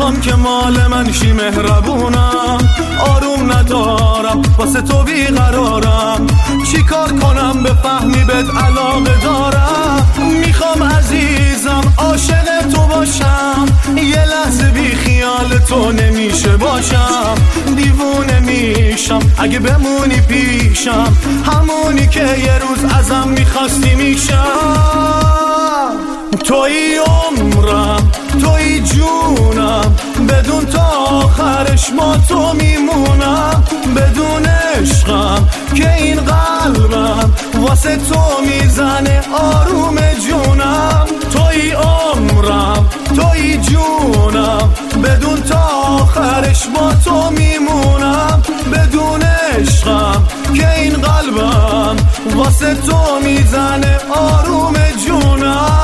میخوام که مال من شی مهربونم، آروم ندارم واسه تو بیقرارم، چی کار کنم بفهمی بهت علاقه دارم، میخوام عزیزم عاشق تو باشم، یه لحظه بی خیال تو نمیشه باشم، دیوونه میشم اگه بمونی پیشم، همونی که یه روز ازم میخواستی میشم. توی عمرم توی جونم، بدون تا آخرش ما تو میمونم، بدون عشقم که این قلبم واسه تو میزنه آروم جونم. توی عمرم توی جونم، بدون تا آخرش ما تو میمونم، بدون عشقم که این قلبم واسه تو میزنه آروم جونم.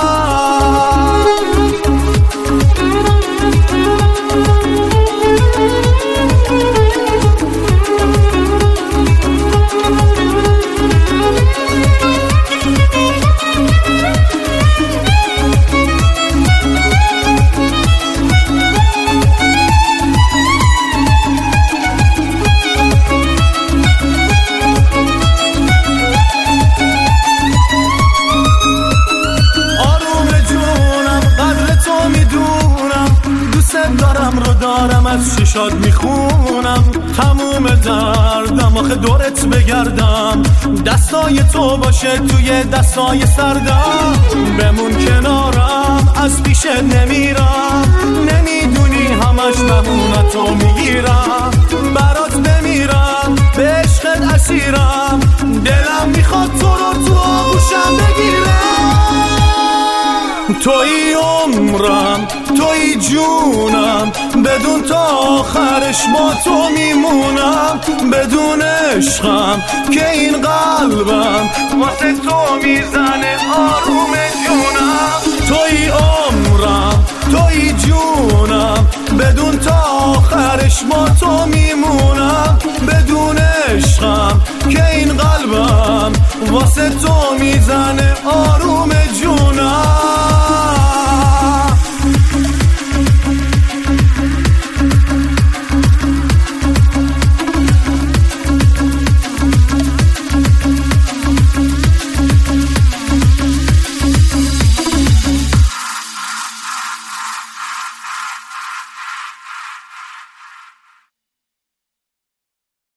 دارم رو دارم از چشات میخونم، تموم دردم آخه دورت بگردم، دستای تو باشه توی دستای سردم، بمون کنارم از پیشت نمیرم، نمیدونی همش مهمونتو میگیرم، برات بمیرم به عشقت اسیرم، دلم میخواد تو رو تو آغوشم بگیرم. توی عمرم توی جونم، بدون تا آخرش با تو میمونم، بدون عشقم که این قلبم واسه تو میزنه آروم جونم. توی عمرم توی جونم، بدون تا آخرش با تو میمونم، بدون عشقم که این قلبم واسه تو میزنه آروم